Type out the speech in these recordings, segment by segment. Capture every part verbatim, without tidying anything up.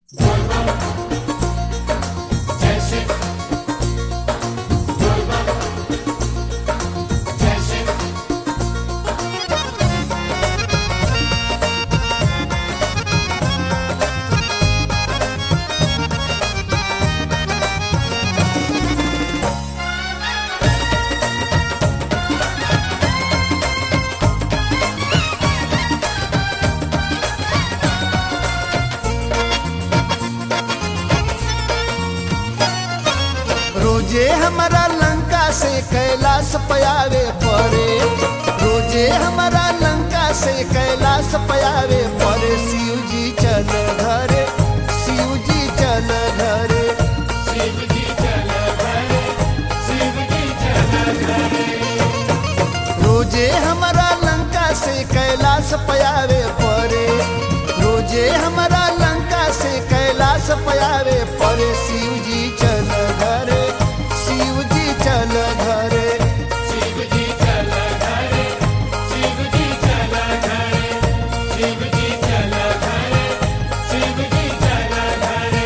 रोजे हमारा लंका से कैलाश पयावे परे, रोजे हमारा लंका से कैलाश पयावे परे। शिव जी चल घरे, शिव जी चल घरे, शिव जी चल घरे, शिव जी चल घरे। रोजे हमारा लंका से कैलाश पयावे परे, रोजे हमारा लंका से कैलाश पयावे परे। शिव जी चल घरे, शिव जी चल घरे, शिव जी चल घरे, शिव जी चल घरे, शिव जी चल घरे, शिव जी चल घरे।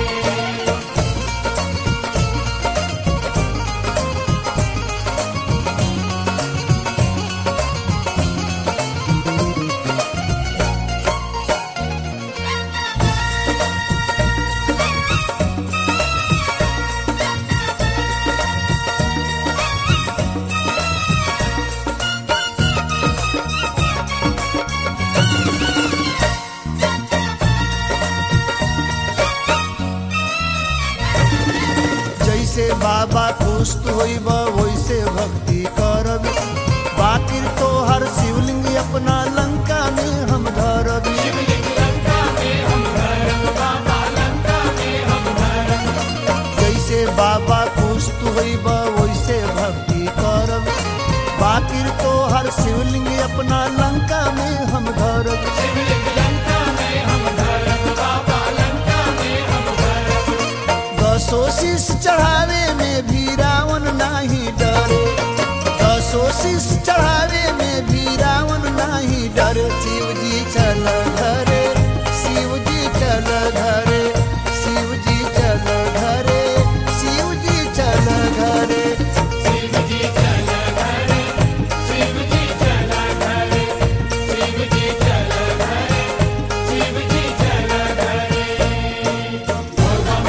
जैसे बाबा खुश होइब वैसे भक्ति करब, बाकी तो हर शिवलिंग अपना लंका में हम धरब। शिवलिंग लंका में हम धरब, बाबा लंका में हम धरब। जैसे बाबा खुश होइब वैसे भक्ति करब, बाकी तो हर शिवलिंग अपना लंका में हम धरब। शिवलिंग लंका में हम धरब, बाबा लंका में हम धरब। दसो शीश चढ़ावे में भी रावण नाही डरे, दसो शीश चढ़ावे में भी रावण नाही डरे। शिव जी चल घरे, शिव जी चल घरे, शिव जी चल घरे, शिव जी चल घरे, शिव जी चल घरे, शिव जी चल घरे, शिव जी चल घरे, शिव जी चल घरे। बोल बम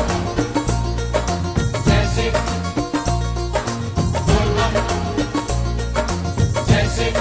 जय शिव, बोल बम जय शिव।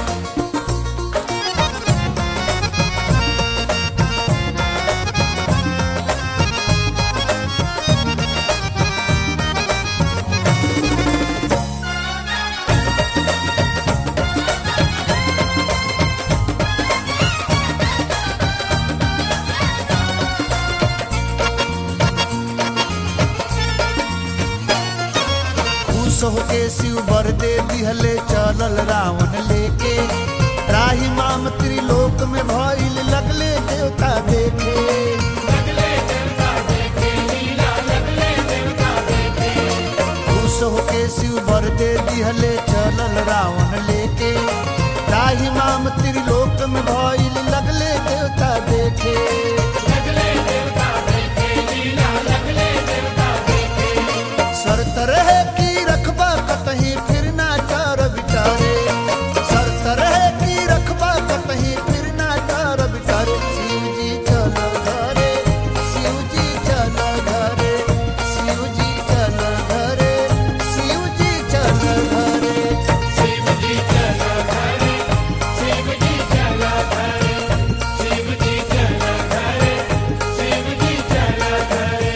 खुश होके शिव बर दे दिहले चलल रावण लेके। राही माम त्रिलोक में भइल लगले देवता देखे, लगले देवता देखे लीला, लगले देवता देखे। खुश होके शिव बर दे दिहले चलल रावण लेके। राही माम त्रिलोक में भइल लगले देवता देखे, लगले देवता देखे लीला, लगले देवता देखे। शर्त रहे की रखबा कतही फिर ना कर बिचारे, शर्त रहे की रखबा कतही फिर ना कर बिचारे। शिव जी चल घरे, शिव जी चल घरे, शिव जी चल घरे, शिव जी चल घरे, शिव जी चल घरे, शिव जी चल घरे, शिव जी चल घरे, शिव जी चल घरे।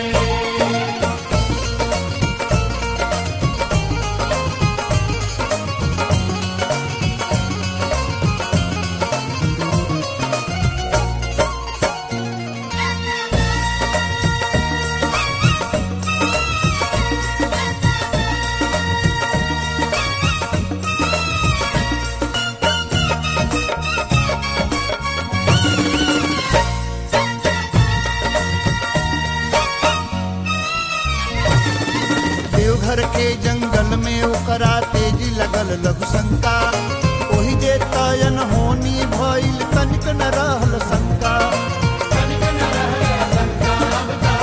देवघर के जंगल में ओकरा तेजी लगल लघु शंका। ओही जे तयन होनी भइल तनिक न रहल शंका। तनिक न रहल शंका, अब ता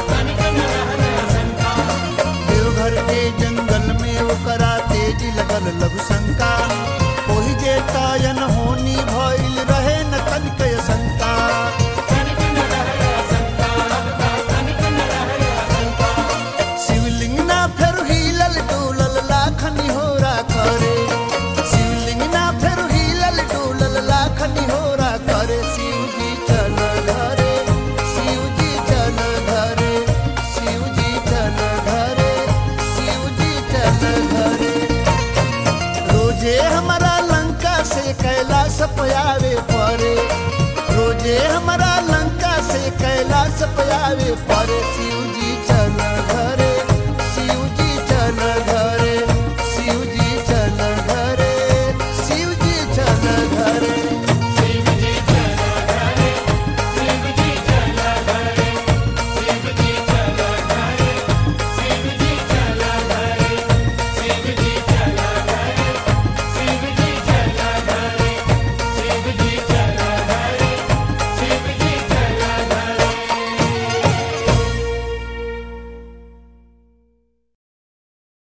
कैलाश पे आवे परे शिव जी